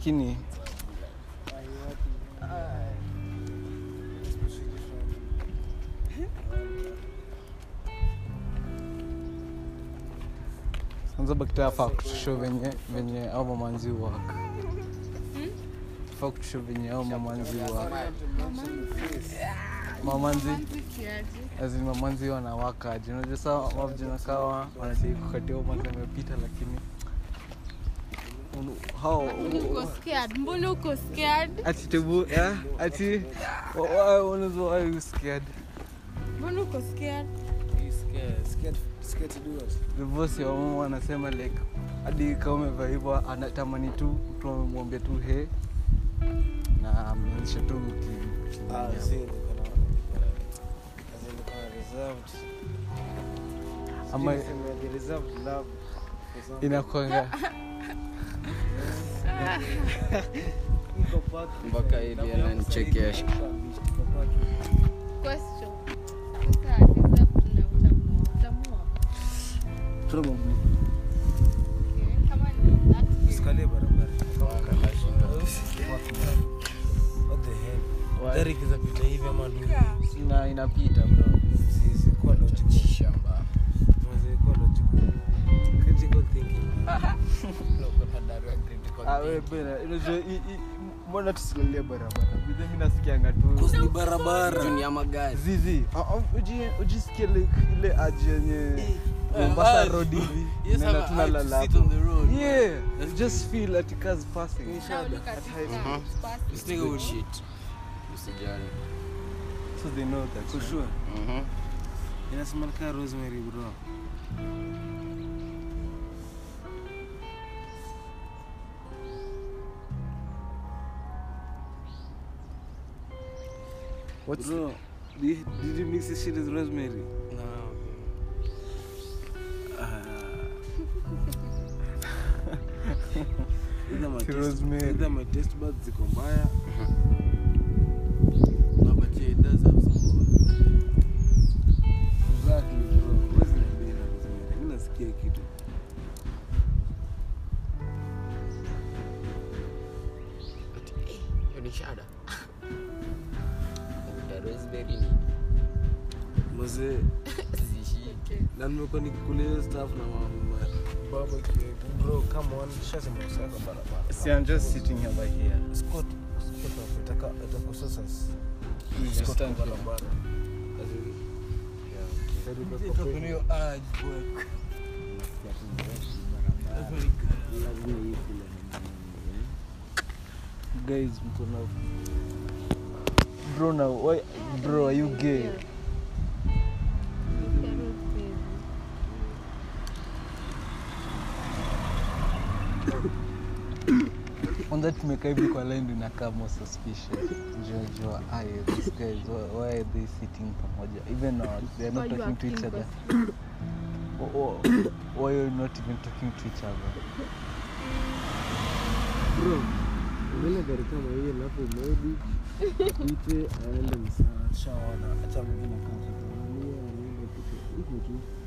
lakini kwanza bakitafaa kutushow venye au mamanzi wako. Faa kutushow venye au mamanzi wako. Mamanzi azini mamanzi wanawaka aje. Unajua saa wavijana kawa wanadai kukatia mamanzi amepita, lakini how mbona uko scared? Ati tebu ati why are you scared? Mbona uko scared? Scared to do what? The voice ya mama wanasema like hadi kama umevaa hivyo anatamani tu mtu amwambie tu he na ameisha tu See the reserved. ama The reserved love inakuanga mpaka ili ananichekesha. Question. Sasa deserve utamua. Probably. Okay, kama ni that case. Skalia barabara. What the hell? Derek is a pita hivi ama ndio? Inapita bro. Si kwa logical Shamba. Mwanzo kwa logical. Critical thinking. Wewe bwana, unajua mbona tusilalie barabara? Mimi nasikianga tu Ni barabara. Juni ya magari. zizi. Ujisikie like ile aje yenye Mombasa road hivi. Yes, Nenda I'm tunalala sit on the road. Yeah, just feel like cars passing. Now look at this guy. This nigga would shit. Usijali. So they know that. For sure. Mhm. Inasema kama Rosemary bro. What's Bro, did you mix this shit with rosemary? No. Rosemary. Either my taste buds ziko mbaya. No, but yeah, it does have some. Exactly bro. Rosemary na rosemary. Mimi nasikia kitu. Hiyo ni shada. The raspberry ni Mzee, zishike. na nimekuwa nikikula hiyo stuff na mama barbecue. Bro, come on, shasema usaka barabara. See, I'm just sitting over here. Scott hapo itakosa sasa. Just stand here. Barabara. Guys, mkono. Bro, now why bro, are you gay? On that make I be kwa line inakaa more suspicious. Jojo, these guys, why are they sitting pamoja? Even now, they are not talking to each other. Why are you not even talking to each other? Bro, mbele gari kama hiyo hapo maybe ite aende msaa shaona acha mwingine kazi tu. Niende tu.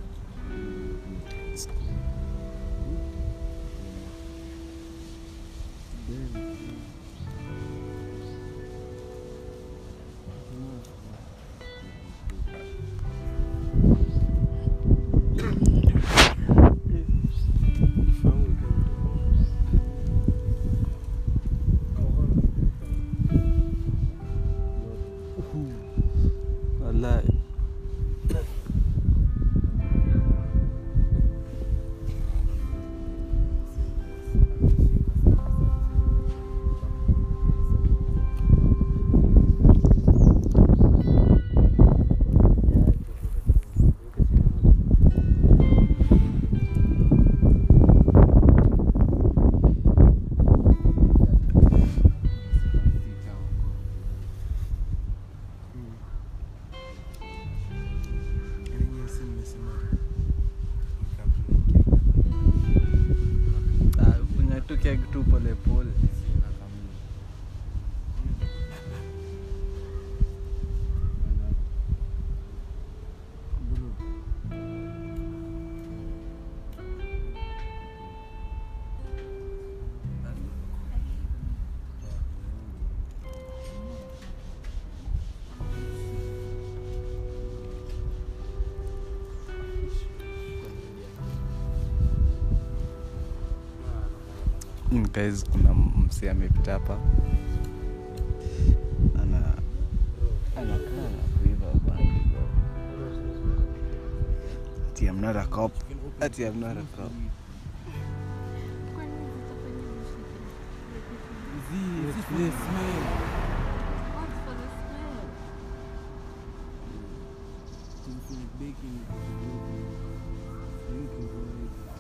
Wallahi. Unatokea tu pole pole. imagine guys, kuna msee amepita hapa anakaa na kuiva bangi bro. Ati I'm not a cop. Ati I'm not a cop. What's for the smell? Baking.